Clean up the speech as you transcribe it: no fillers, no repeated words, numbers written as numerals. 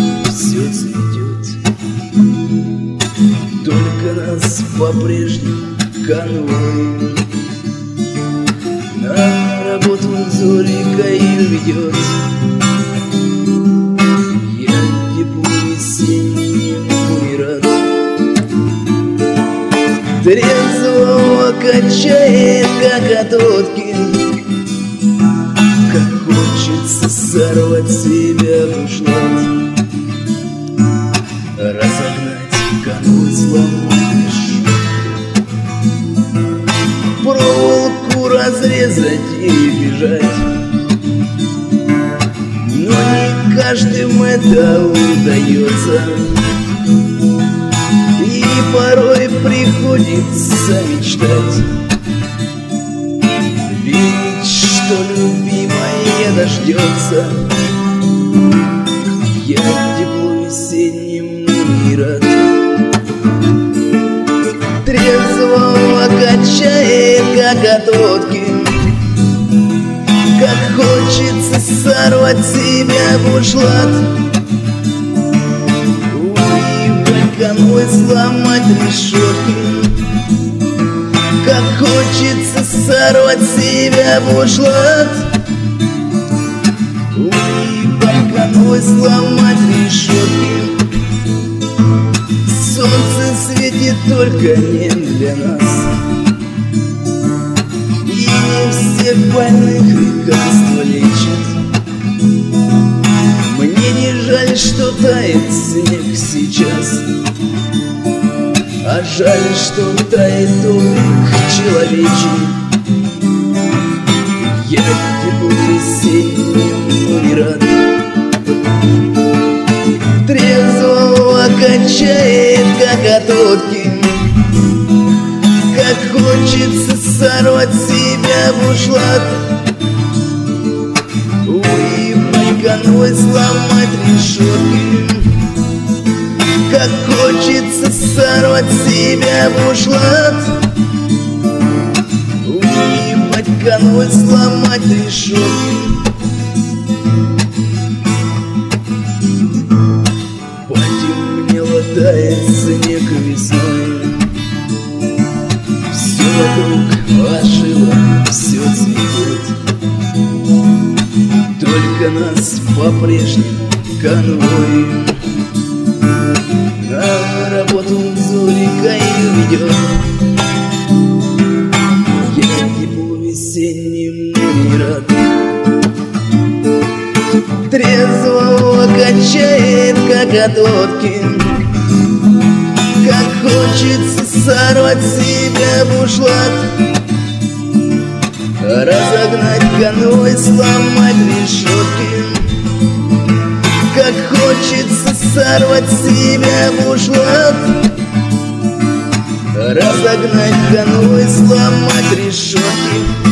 все цветет, только нас по-прежнему конвой на работу Зорикой ведет. Я тепло весеннему не рад, трезвого качает, как от водки. Как хочется сорвать себя в ушлат, разогнать конвой, сломать решетку, проволоку разрезать и бежать. Но не каждым это удается, и порой приходится мечтать, верить, что любимая дождется. Я тепло весеннему не рад, трезвого качает, как от водки. Как хочется сорвать себя в ушлат, уебать конвой, сломать решетки. Как хочется сорвать себя в ушлат, уебать конвой, сломать решетки. Солнце светит только не для нас, и не всех больных лекарства лечат. Мне не жаль, что тает снег сейчас, а жаль, что тает облик человечий. Я тепло весеннему не рад, трезвого качает, как от водки. Как хочется сорвать себя в ушлат, уебать конвой, сломать решетки. Как хочется сорвать себя в ушлат, уебать конвой, сломать решетки. Потемнело, тает снег весной, все вокруг ожило, все цветет, только нас по-прежнему конвой на работу Зорикой ведет. Я тепло весеннему не рад, трезвого качает, как от водки. Как хочется сорвать себя в ушлат, разогнать конвой, сломать решетки. Как хочется сорвать себя в ушлат, разогнать конвой, сломать решетки.